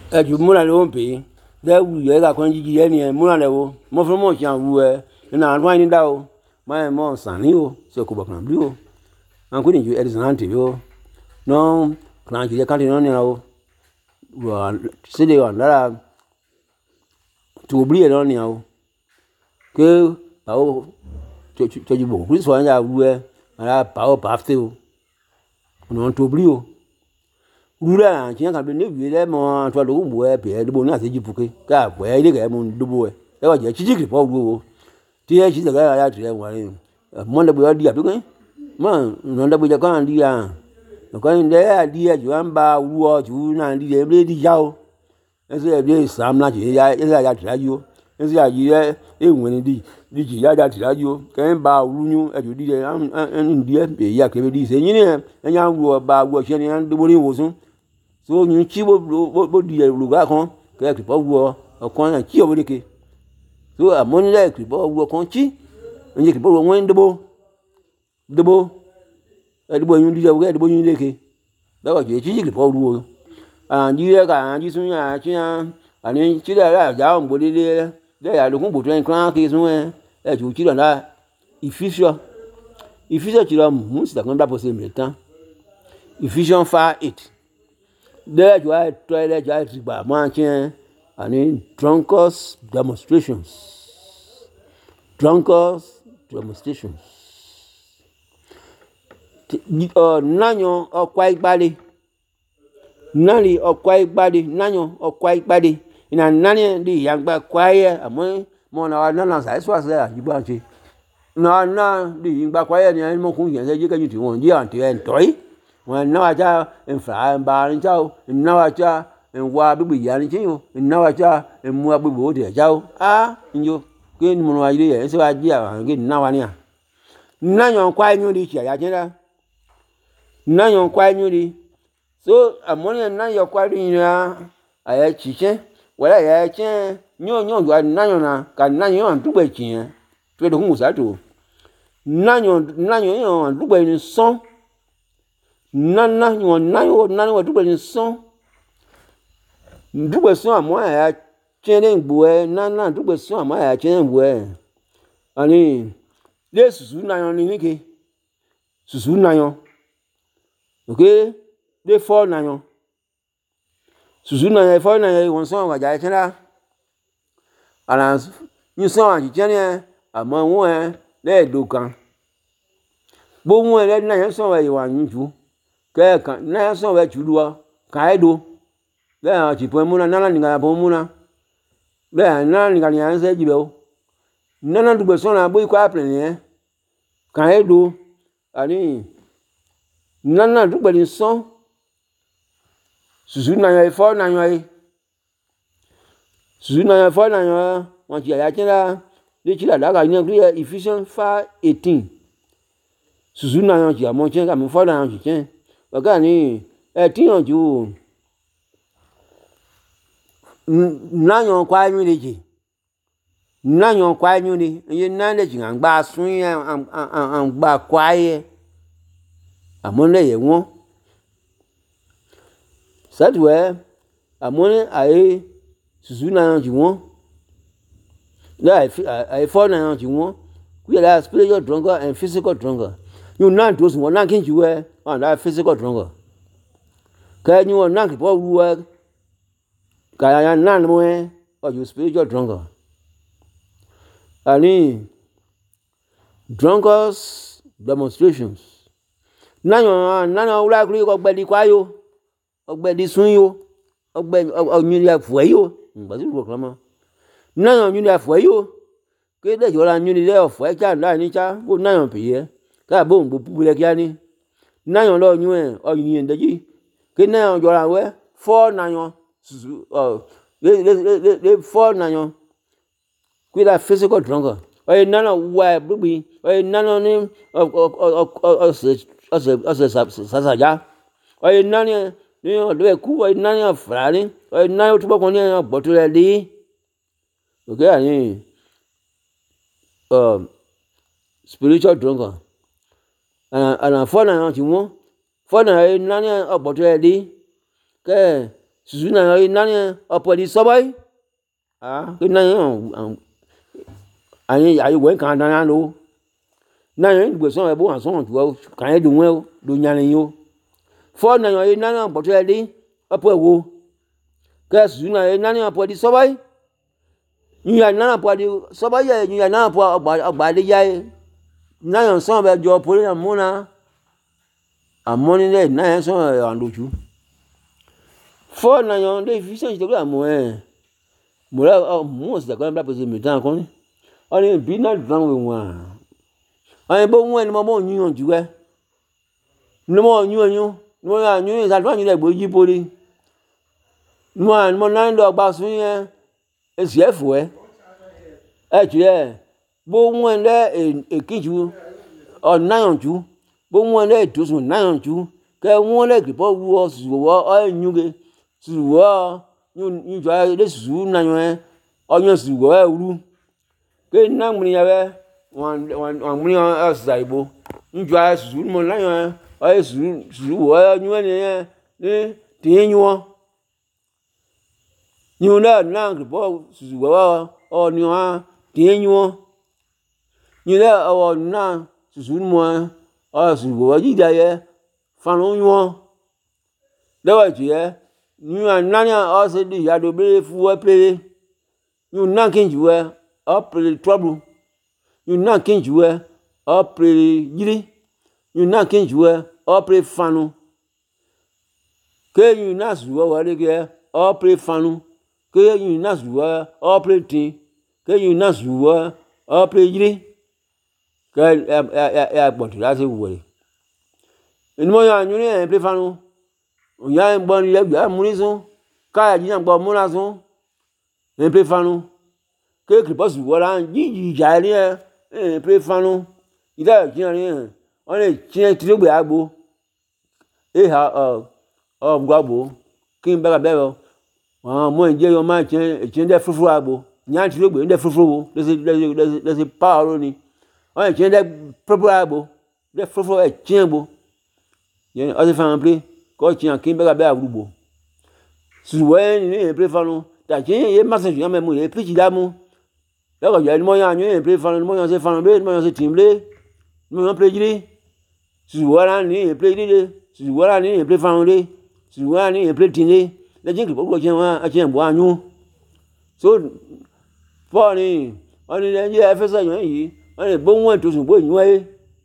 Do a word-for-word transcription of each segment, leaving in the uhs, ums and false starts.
e ju muna le won pe de wu ye ga kon jiji ye ni e muna le wo mo fun mo chan wu e na ran ni da o ma mo san ni o se ko ba kan bli o an ko ni ju e san ti o no kan ji kan ti no ni o wa se de wa la tu bli e no ni o ke ba o to to ju bo ku so ya wu e ala ba o ba fe o no tu bli o rura ti kan be ne wi le mo to lo bu e pe de bo na se ji puke ka bo e le ga mo do bo e e wa je chi chi po wo ti e chi ga ya ti e wa ni mo le bo di a to kan mo no le bo je kan di a ko ni de a di e ju an ba wu o ju na di e le di ja o e se bi sam na ji ya e ya ti la ju e se ya ji e e won ni di di ji ya ja ti la ju ke ba wu nyu e ju di e an di e be ya ke be di se yin ni e nya wu ba wu se ni an do bo ni wo sun so you chi bo bo di lu ga kan ke ki po wo ọkàn na chi o bo ke so amoni le ki bo wo kan chi nje ki bo wo won debo debo e debo yun di e debo yun le ke ba wa je chi ki po wo an ji e ka an ji sun ya chi an ani chi le la ja o bo le le le ya lu kun bo twen kan ke sun e e ju chi la Ephesians Ephesians chi lo mu si ta kan ba po se mi tan Ephesians five eight there you are toilet you are riba manchen and drunkers demonstrations drunkers demonstrations uh nanyo okwa igbade nani okwa igbade nanyo okwa igbade ina nani di yagba kwaye amo mo na na na sai so se ajiba nche na na di yagba kwaye ni mo kun yen se je kan ti won je anti en toy wọn náwó cha nfa nba ni cha o náwó cha nwa gbogbo ya ni chin o náwó cha nmu gbogbo o de cha o ah njo ke ni mo wa ile ye se wa ji àwọn ke náwó ni a nayon kwa nyu di cha ya chen da nayon kwa nyu di so amoni nayon kwa ri ya aya chi chen wala ya chen nyo nyo yo nayon na ka nayon an dugbe chin to do mu sa to nayon nayon yo dugbe ni son nana yo nayo nana wo dugbe ni son dugbe son amo ya chen ngbo e nana dugbe son amo ya chen ngbo e ani le susu nayon ni ke susu nayon okay le fo nayon susu nayon fo nayon won son wa ja chen la ala ni son wa ji chen ni amo won e le do kan bo won e le nayon son wa yi wa yin ju ke kan na so we chuluwa ka edo le a ti po mu na na ni ga po mu na le na ni ga ni an se jibe o na na dugbe so na bo iko apre ni ka edo ani na na dugbe ni so susu na yo fo na yo susu na yo fo na yo won ti ya chen la le ti la la ga ni Ephesians five eighteen susu na yo ti amo chen ka mo fo na yo ti chen ọ̀gá ni ẹ tíyàn ju nayon kwa nyu leje nayon kwa nyu ni ye na le jin gba sun an an gba kwa ye àmọ́ le ye won sadwe àmọ́ ai susu nayon ji won la ai fo nayon ji won we la spiritual drunkard and physical drunkard you na those won na kin ji we and that physical drunkard ka ni won na ki po ru we ka ya na mo e or you spiritual drunkard ani drunkards demonstrations nayon nayon ula kuri ko gbe di kwa yo ogbe di sun yo ogbe oyun ya fu e yo ngba ti ro kan mo nayon yun ya fu e yo ke de jo la yun ni le fu e cha la ni cha ko nayon pe ye ka bo ngbo pu le kia ni nayon lo yun e o yin deji ke nayon jo la we four nayon uh le le le four nayon ku la physical drunkard o ye nayon wa bubi o ye nayon ni o o o se o se o se sa sa ja o ye nayon ni o le ku o ye nayon fra ni o ye nayon tu bo kon ni gbo to le di okay ani um spiritual drunkard and and four nayon ti won four nayon nayon ogbo to le di ke susu na yo nani opo di sobai ah ke na yo ani ayi we kan dan lo na yo ngbe so e bo an so ju kan e do wen o do nyan yo fo na yo nani opo to e di opo wo ke susu na yo nani opo di sobai you ya na po di sobai ya you ya na po ogba de ya na yo so be jo poli na mo na amoni le na yo so an doju fo na yo de fi se to mo eh mo la mo se ko bla pese mi tan kon oni bi na dran we wan ai bo won ni mo mo yun ju e ni mo yun yun mo ya yun sa dran yun le gbo yi poli mo an mo na ndo gba sun yen esi efu e e ti e bo won le ekiju o nayon ju bo won le tosun nayon ju ke won le gripo wo su wo o nyuge su wo yun yun jo le su nayon e o yan su wo e ru ke na muni ya be wan wan muni o saibo yun jo su mo nayon e o su su wo yun ni ni tin yun yun na na gripo su wo o ni wa tin yun yun le o na su mo o su wo ji da ye fan lo yun le wa ji e yun na ni o se di ya do be fu we play yun na kin ju e o play trouble yun na kin ju e o play jiri yun na kin ju e o play fanu ke yun na su wo wa le ke o play fanu ke yun na su wo o play tin ke yun na su wo o play jiri ke ya ya ya gbon ti la se wo le ni mo ya yun ni play fanu o ya n gbon le gba mu ni sun ka ya ji na gbon mu la sun en play fanu ke kripo su wo la ji ji ja ni e en play fanu ida ji ni o le ti ti gbe agbo e ha o o gbagbo kin ba be o àwọn mo nje yo ma chen chen de fufu agbo nyan ti gbe de fufu wo de se de se pa ro ni o chen de fufu agbo de fufu e chen gbo yen o se fa play ko chen kin ba be agbo su we ni en play fanu ta chen ye ma se ju me mo ye pitch da mu le ko je ni mo yan yan play fanu mo yan se fanu be mo yan se team le mo yan play jiri su we la ni en play jiri su we la ni en play fanu le su we la ni en play team le le jin ko chen wa a chen bo anyu so for ni oni le je efesa yan yi oni bo won to sun bo yun e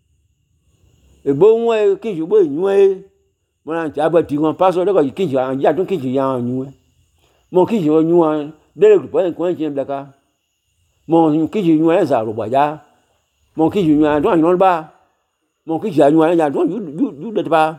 e bo won e kin ju bo yun e mo ran ti agba ti kon paso le ko kin ju an ja tun kin ju yan yun e mo kin ju yun an de le ko en ko chen blaka mo kin ju yun e za ro ba ja mo kin ju yun an don yun ba mo kin ju yun an ja don ju ju de ba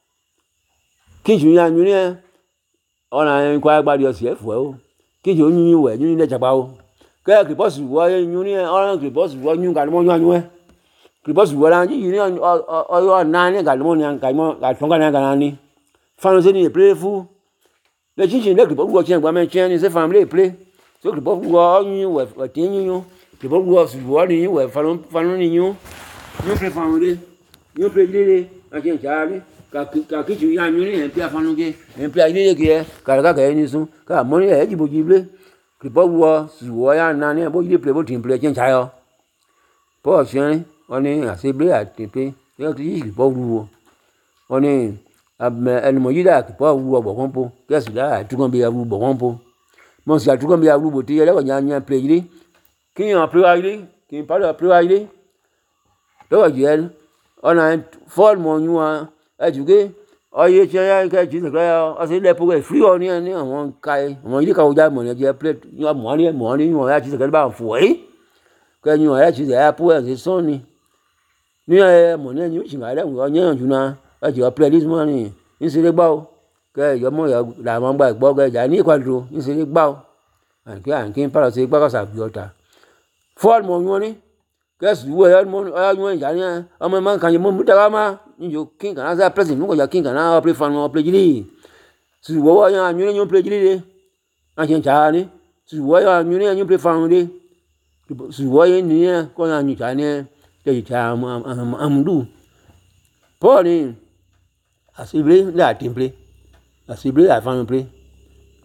kin ju yan yun e ona en kwa gba di o si efu o kin ju yun we yun le japa o ke ki boss wo yun ni ona ki boss wo yun ga mo yun yun e ki boss wo la ji ni o o na ni ga mo ni ga mo ga ton ga na ga ni fan se ni play fu le chin chin le ki boss wo chen gba me chen ni se family play so ki boss wo yun we we tin yun ki boss wo su wo ni we fan fan ni yun yun play family yun play le a chen cha ni ka ka ki ju ya yun ni en pia fanu ke en pia ile ke ka ka ka ni sun ka mo ni e ji bo ji ble ki bo wo su wo ya na ni bo ile play bo tin play chen cha yo po chen oni a se ble a tin pe yo ti ji bo ru wo oni abme en mo yida ki bo wu bo kon po ke su da tu kon bi ya wu bo kon po mo si a tu kon bi ya wu bo ti ele ko nya nya play ile ki yan play ile ki pa lo play ile lo je ona fall mo yun ejuge oye che ya ke ji se ya o se le po free o ni ni àwọn kai àwọn ile ka o ja mo ni je play ni mo ni mo ni mo ya ji se ke ba fu e ke ni o ya ji se ya po e se so ni ni e mo ni ni chi ga le o yan ju na e ji o play this morning ni se le gba o ke yo mo ya la mo gba gbo ke ja ni kwadro ni se le gba o an ke an kin para se gba ka sa bi ota fall mo yun ni ke su wo ya mo ya yun ja ni ọmọ man kan mo mu ta ma ni yo king kan za president nuko ya king kan na play fan o play jili su wo wa yan yun yun play jili de a chen cha ni su wo ya yun yun play fan de su wo yin ni ko yan ni cha ni de cha am am du po ni asible la team play asible la fan play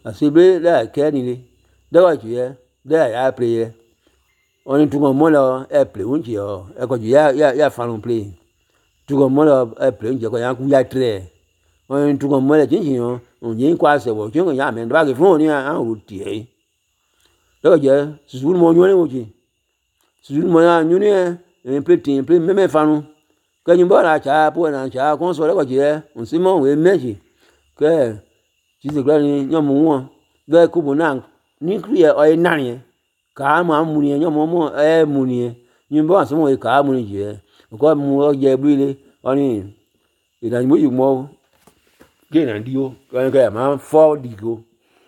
Asibre la keni le. Dawa juye, da ya play. On est tout comme moi e play unji o. E ko ya ya ya fan play. Tout comme moi e play unji ko ya ku ya tre. On est tout comme moi jinji o. On yin kwa se wo jingo ya men ba ke fun ni an o tie. Dawa je, susu mo nyo le wo ji. Susu mo ya nyu ni e play tin play me me fanu. Ke nyu ba la cha po na cha kon so le ko je. On si mo we meji. Ke Jesus Christ ni nyomo won. Ge ku bo na ni kriye o na ni. Ka ma mu ni nyomo mo e mu ni. Nyu ba so mo ka mu ni je. Ko mu o je bi le. Oni ina mo yu mo. Ge na di o. Ko ke ma fo di go.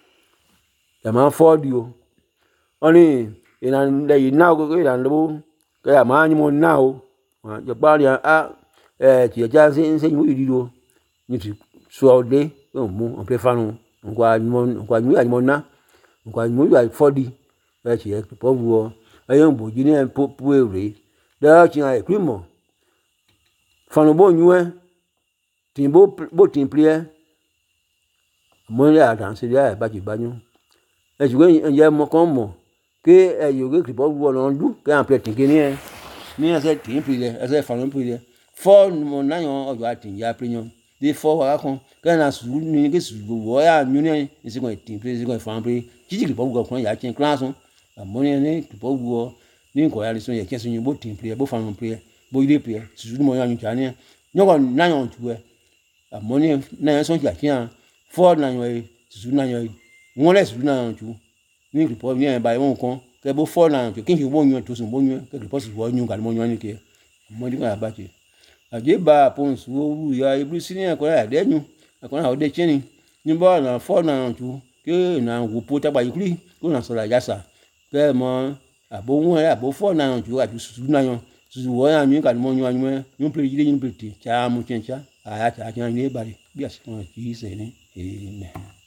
Ya ma fo di o. Oni ina le na go ke dan lo. Ke ma ni mo na o. Je ba ri a eh ti ja se se mu di do. Ni ti so de. On mu on peut faire nous on quoi on quoi nous mon na on quoi nous ya forty e ti e po wo e yon bo ji ni po po e da chi ai primo fanu bo nyu e tin bo bo tin plie mo ya dan se ya ba ji ba nyu e ju e ye mo kon mo ke e yo ke po wo lo ndu ke an plate ke ni e ni e se tin plie e se fanu plie fo mo na yon o jo atin ya plie de fo wa kon ke na su ni ke su wo ya nyu ni isi ko tin plie isi ko fan plie jiji ke po wo kon ya chen class on mo ni ni po wo ni ko ya le so ye ke so nyu bo tin plie bo fan plie bo ile plie su mo ya nyu cha ni nyo ko na yon tu e mo ni na yon so ja chen fo na yon su na yon won le su na yon tu ni ke po ni e ba won kon ke bo fo na yon ke kin bo nyu to so bo nyu ke ke po su wo nyu ga mo nyu ni ke mo di ka ba che aje ba pon su wu ya ibru sini ko ya de nyu ko na o de cheni ni bo na fo na tu ke na wo po ta ba yikuri ko na so la yasa ke mo abo won ya abo fo na tu aju su na yon su wo ya nyu ka mo nyu anyu nyu pe jide nyu pe ti cha mu chen cha aya cha cha ni ba ri bi asi ko ji se ni amen.